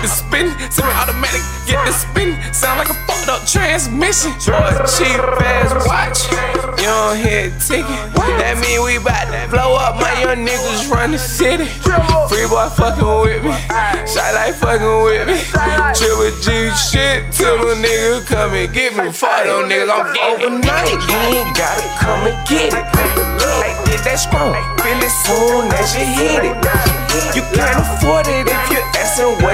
the spin, semi-automatic, get the spin. Sound like a fucked up transmission. For a cheap ass watch, you don't hear it ticking. That mean we bout to blow up, my young niggas run the city. Free boy fucking with me, Shot like fucking with me. Triple G shit till the nigga come and get me. Fuck them niggas, I'm getting overnight, you ain't gotta come and get it. Like get that strong, feel it soon as you hit it. You can't afford it if you're asking what